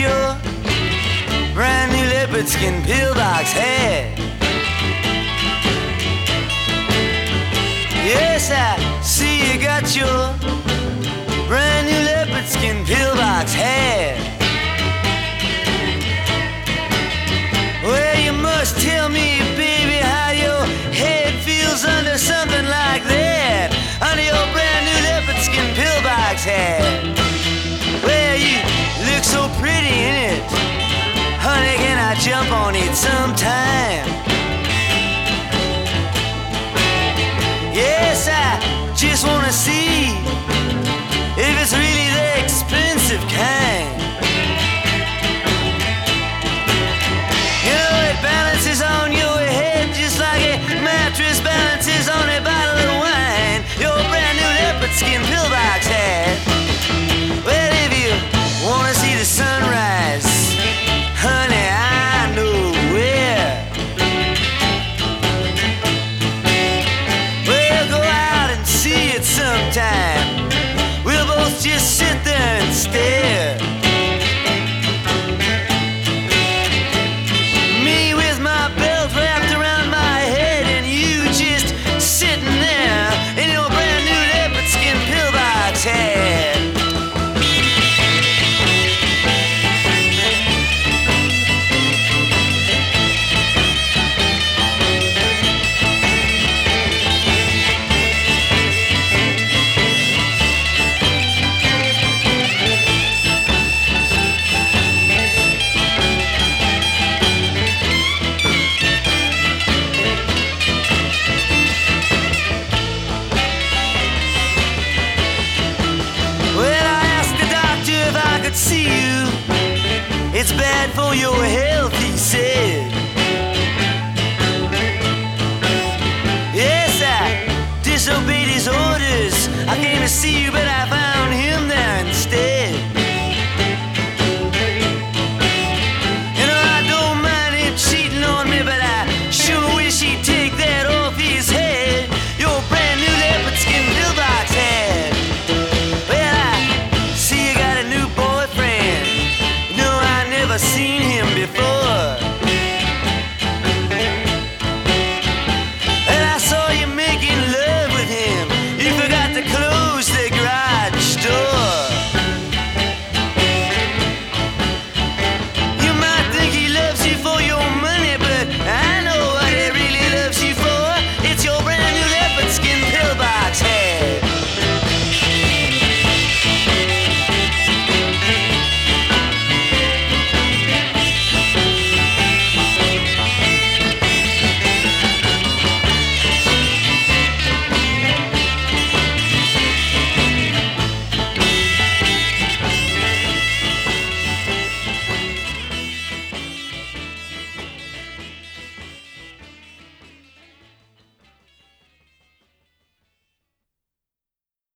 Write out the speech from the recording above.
your brand new leopard skin pillbox hat. Yes, I see you got your brand new leopard skin pillbox hat. Well, you must tell me, baby, how your head feels under something like that, under your brand new leopard skin pillbox hat. Well, you look so pretty in it. Honey, can I jump on it sometime? Yes, I just wanna see if it's really the expensive kind. You know, it balances on your head just like a mattress balances on a bottle of wine. Your brand new leopard skin pillbox hat. Well, if you wanna see the sunrise, honey, I know where. We'll go out and see it sometime. We'll both just sit there and stare. Me with my belt wrapped around my head, and you just sitting there in your brand new leopard skin pillbox hat. See you, it's bad for your health, he said. Yes, I disobeyed his orders. I came to see you, but I found